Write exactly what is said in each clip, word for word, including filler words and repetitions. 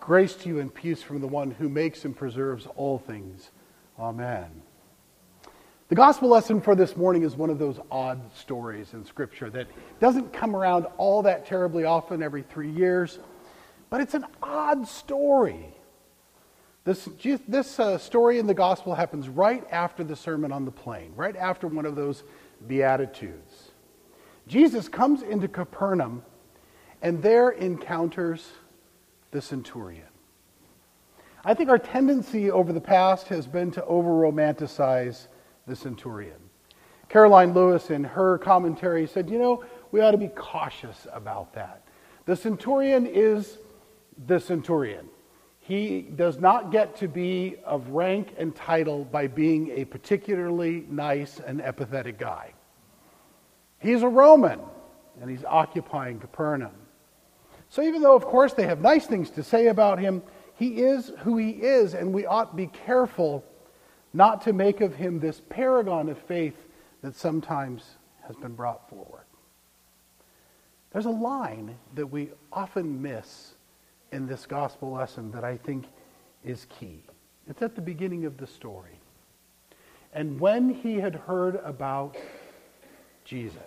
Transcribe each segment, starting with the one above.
Grace to you and peace from the one who makes and preserves all things. Amen. The gospel lesson for this morning is one of those odd stories in Scripture that doesn't come around all that terribly often every three years, but it's an odd story. This, this uh, story in the gospel happens right after the Sermon on the Plain, right after one of those Beatitudes. Jesus comes into Capernaum and there encounters the centurion. I think our tendency over the past has been to over-romanticize the centurion. Caroline Lewis, in her commentary, said, you know, we ought to be cautious about that. The centurion is the centurion. He does not get to be of rank and title by being a particularly nice and empathetic guy. He's a Roman, and he's occupying Capernaum. So even though, of course, they have nice things to say about him, he is who he is, and we ought to be careful not to make of him this paragon of faith that sometimes has been brought forward. There's a line that we often miss in this gospel lesson that I think is key. It's at the beginning of the story. And when he had heard about Jesus,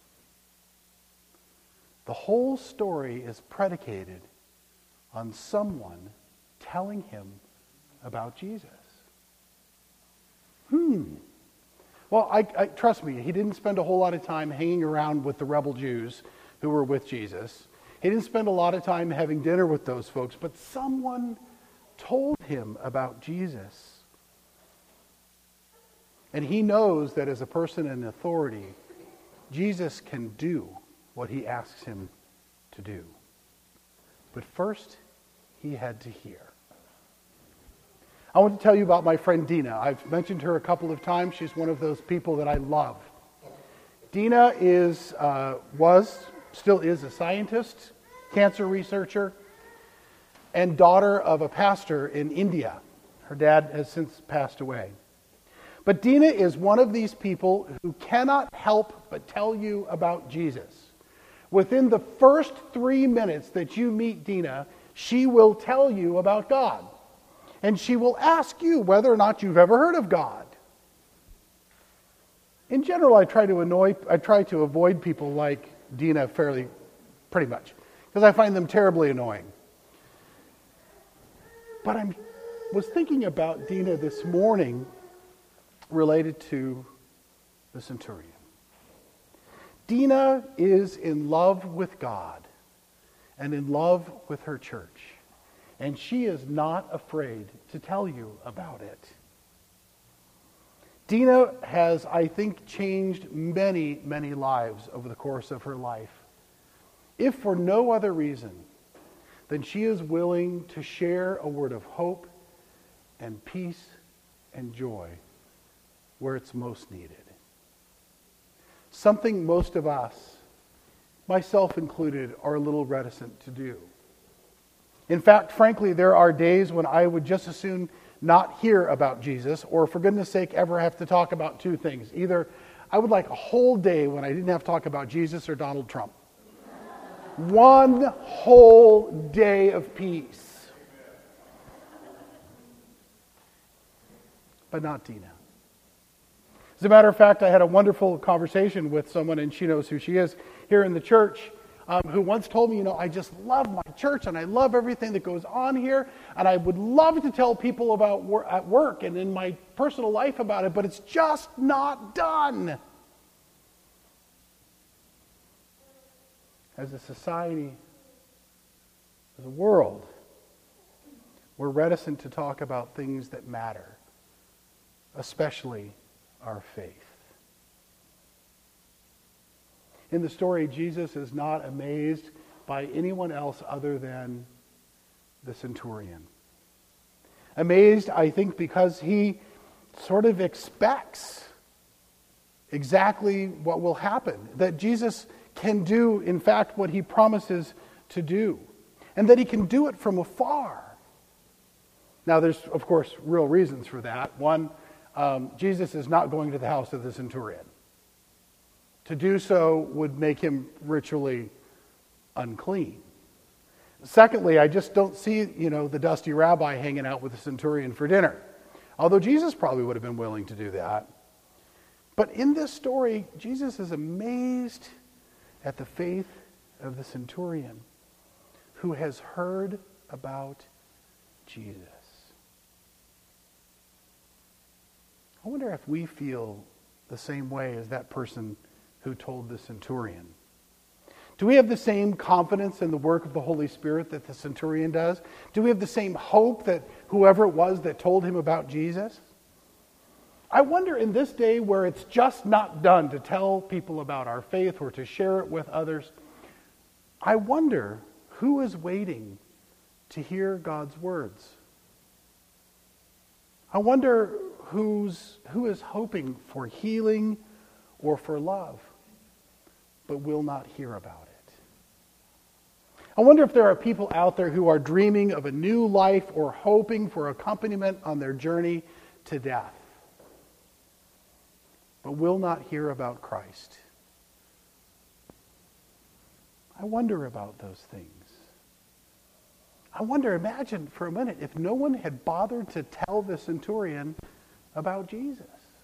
the whole story is predicated on someone telling him about Jesus. Hmm. Well, I, I trust me, he didn't spend a whole lot of time hanging around with the rebel Jews who were with Jesus. He didn't spend a lot of time having dinner with those folks, but someone told him about Jesus. And he knows that as a person in authority, Jesus can do what he asks him to do. But first, he had to hear. I want to tell you about my friend Dina. I've mentioned her a couple of times. She's one of those people that I love. Dina is, uh, was, still is a scientist, cancer researcher, and daughter of a pastor in India. Her dad has since passed away. But Dina is one of these people who cannot help but tell you about Jesus. Within the first three minutes that you meet Dina, she will tell you about God. And she will ask you whether or not you've ever heard of God. In general, I try to annoy, I try to avoid people like Dina fairly, pretty much, because I find them terribly annoying. But I was thinking about Dina this morning related to the centurion. Dina is in love with God and in love with her church. And she is not afraid to tell you about it. Dina has, I think, changed many, many lives over the course of her life. If for no other reason than she is willing to share a word of hope and peace and joy where it's most needed. Something most of us, myself included, are a little reticent to do. In fact, frankly, there are days when I would just as soon not hear about Jesus, or for goodness sake, ever have to talk about two things. Either I would like a whole day when I didn't have to talk about Jesus or Donald Trump. One whole day of peace. But not Dina. As a matter of fact, I had a wonderful conversation with someone, and she knows who she is, here in the church, um, who once told me, you know, I just love my church, and I love everything that goes on here, and I would love to tell people about wor- at work and in my personal life about it, but it's just not done. As a society, as a world, we're reticent to talk about things that matter, especially our faith. In the story, Jesus is not amazed by anyone else other than the centurion. Amazed, I think, because he sort of expects exactly what will happen. That Jesus can do, in fact, what he promises to do. And that he can do it from afar. Now, there's, of course, real reasons for that. One, um, Jesus is not going to the house of the centurion. To do so would make him ritually unclean. Secondly, I just don't see, you know, the dusty rabbi hanging out with the centurion for dinner. Although Jesus probably would have been willing to do that. But in this story, Jesus is amazed at the faith of the centurion who has heard about Jesus. I wonder if we feel the same way as that person who told the centurion. Do we have the same confidence in the work of the Holy Spirit that the centurion does? Do we have the same hope that whoever it was that told him about Jesus? I wonder in this day where it's just not done to tell people about our faith or to share it with others, I wonder who is waiting to hear God's words. I wonder who's, who is hoping for healing or for love, but will not hear about it. I wonder if there are people out there who are dreaming of a new life or hoping for accompaniment on their journey to death, but will not hear about Christ. I wonder about those things. I wonder, imagine for a minute, if no one had bothered to tell the centurion about Jesus.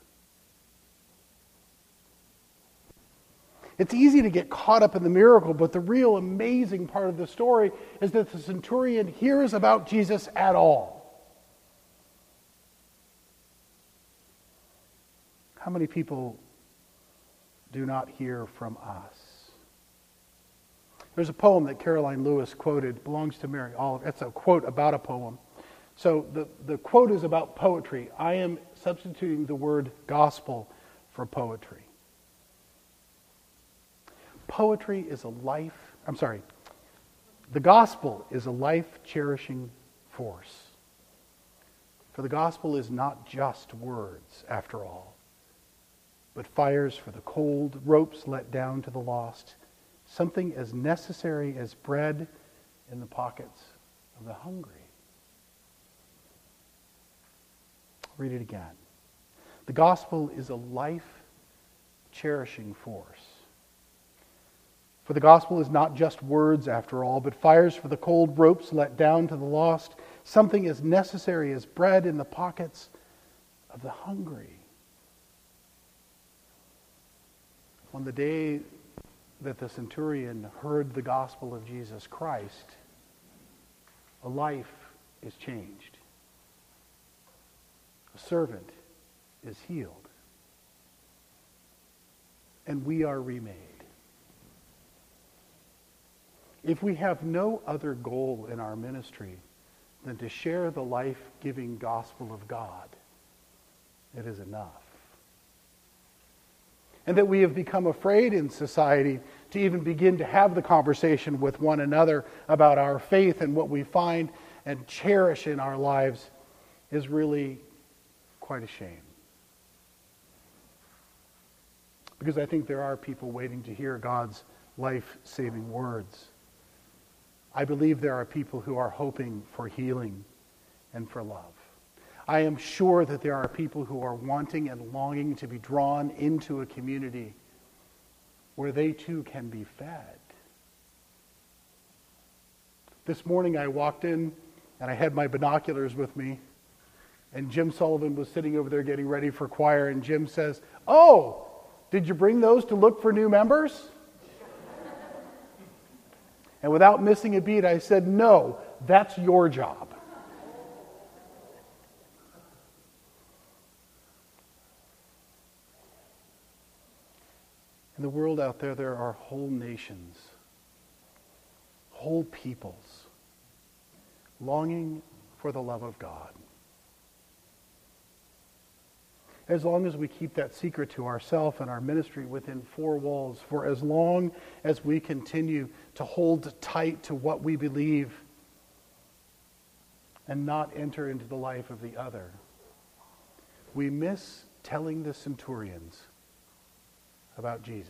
It's easy to get caught up in the miracle, but the real amazing part of the story is that the centurion hears about Jesus at all. How many people do not hear from us? There's a poem that Caroline Lewis quoted, belongs to Mary Oliver. It's a quote about a poem. So the, the quote is about poetry. I am substituting the word gospel for poetry. Poetry is a life, I'm sorry, the gospel is a life-cherishing force. For the gospel is not just words, after all, but fires for the cold, ropes let down to the lost, something as necessary as bread in the pockets of the hungry. I'll read it again. The gospel is a life-cherishing force. For the gospel is not just words, after all, but fires for the cold, ropes let down to the lost, something as necessary as bread in the pockets of the hungry. On the day that the centurion heard the gospel of Jesus Christ, a life is changed. A servant is healed. And we are remade. If we have no other goal in our ministry than to share the life-giving gospel of God, it is enough. And that we have become afraid in society to even begin to have the conversation with one another about our faith and what we find and cherish in our lives is really quite a shame. Because I think there are people waiting to hear God's life-saving words. I believe there are people who are hoping for healing and for love. I am sure that there are people who are wanting and longing to be drawn into a community where they too can be fed. This morning I walked in and I had my binoculars with me, and Jim Sullivan was sitting over there getting ready for choir, and Jim says, "Oh, did you bring those to look for new members?" And without missing a beat, I said, "No, that's your job." In the world out there, there are whole nations, whole peoples, longing for the love of God. As long as we keep that secret to ourselves and our ministry within four walls, for as long as we continue to hold tight to what we believe and not enter into the life of the other, we miss telling the centurions about Jesus.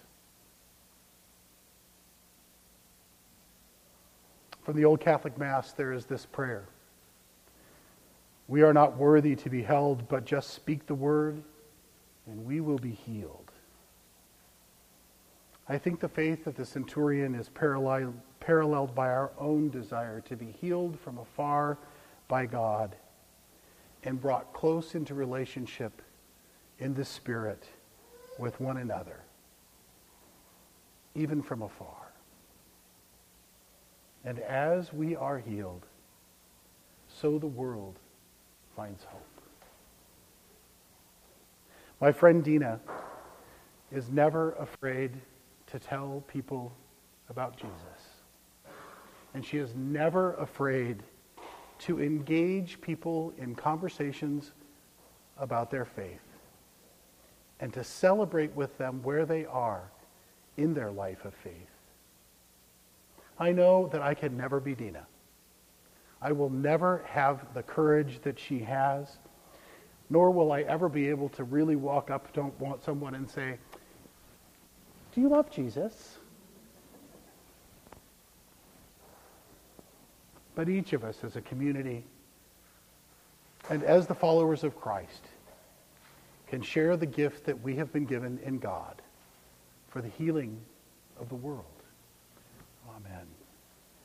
From the Old Catholic Mass, there is this prayer. We are not worthy to be held, but just speak the word, and we will be healed. I think the faith of the centurion is parallel, paralleled by our own desire to be healed from afar by God and brought close into relationship in the Spirit with one another, even from afar. And as we are healed, so the world finds hope. My friend Dina is never afraid to tell people about Jesus. And she is never afraid to engage people in conversations about their faith and to celebrate with them where they are in their life of faith. I know that I can never be Dina. I will never have the courage that she has, nor will I ever be able to really walk up to someone and say, "Do you love Jesus?" But each of us as a community and as the followers of Christ can share the gift that we have been given in God for the healing of the world. Amen.